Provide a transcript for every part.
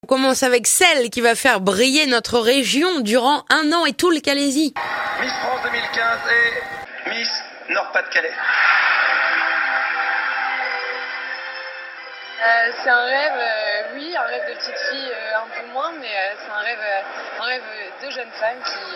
On commence avec celle qui va faire briller notre région durant 1 an et tout le Calaisis. Miss France 2015 et Miss Nord-Pas-de-Calais. C'est un rêve, oui, un rêve de petite fille un peu moins, mais c'est un rêve de jeune femme qui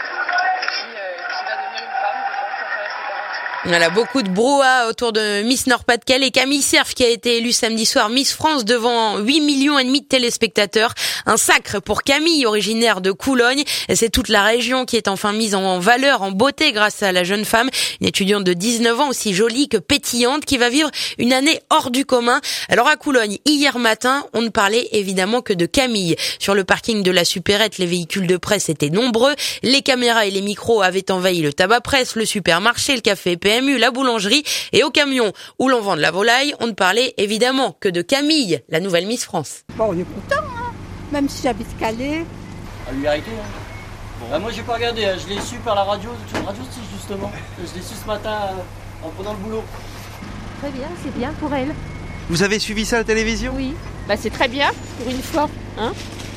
va devenir une femme, je pense, à travers cette aventure. Voilà, beaucoup de brouhaha autour de Miss Nord-Pas-de-Calais. Camille Cerf qui a été élue samedi soir Miss France devant 8,5 millions de téléspectateurs. Un sacre pour Camille, originaire de Coulogne. C'est toute la région qui est enfin mise en valeur, en beauté grâce à la jeune femme. Une étudiante de 19 ans aussi jolie que pétillante qui va vivre une année hors du commun. Alors à Coulogne, hier matin, on ne parlait évidemment que de Camille. Sur le parking de la supérette, les véhicules de presse étaient nombreux. Les caméras et les micros avaient envahi le tabac presse, le supermarché, le café PMU, la boulangerie et au camion où l'on vend de la volaille, on ne parlait évidemment que de Camille, la nouvelle Miss France. Bon, on est content, hein, même si j'habite Calais. À lui arrêter, hein. Bon. Moi j'ai pas regardé, je l'ai su par la radio, Radio 6 justement. Je l'ai su ce matin en prenant le boulot. Très bien, c'est bien pour elle. Vous avez suivi ça à la télévision ? Oui, c'est très bien pour une fois. Hein,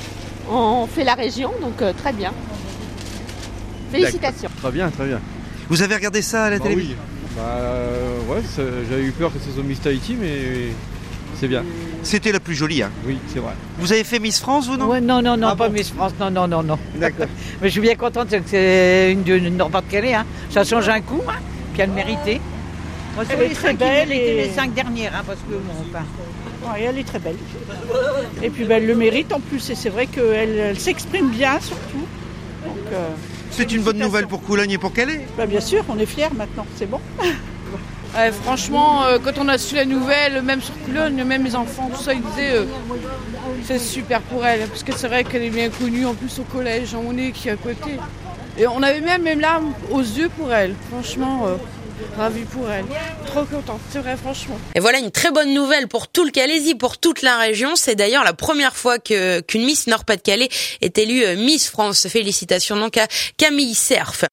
on fait la région, donc très bien. Félicitations. Très bien, très bien. Vous avez regardé ça à la télévision ? Oui. J'avais eu peur que ce soit Miss Tahiti, mais c'est bien. C'était la plus jolie, hein ? Oui, c'est vrai. Vous avez fait Miss France, vous, non ? Ouais, non, Ah pas bon Miss France, non. D'accord. Mais je suis bien contente que c'est une de Nord-Pas-de-Calais, hein. Ça change un coup, hein, puis elle méritait. Moi, Elle est très belle. Les 5 dernières, hein, parce que Oui, elle est très belle. Et puis elle le mérite en plus, et c'est vrai qu'elle s'exprime bien surtout. Donc, c'est une bonne nouvelle pour Coulogne et pour Calais ? Bien sûr, on est fiers maintenant, c'est bon. Franchement, quand on a su la nouvelle, même sur Coulogne, même les enfants, tout ça, ils disaient c'est super pour elle, parce que c'est vrai qu'elle est bien connue, en plus au collège, on est qui est à côté. Et on avait même larmes aux yeux pour elle, franchement, ravie pour elle. Trop contente, c'est vrai, franchement. Et voilà une très bonne nouvelle pour tout le Calaisis, pour toute la région. C'est d'ailleurs la première fois qu'une Miss Nord-Pas-de-Calais est élue Miss France. Félicitations donc à Camille Cerf.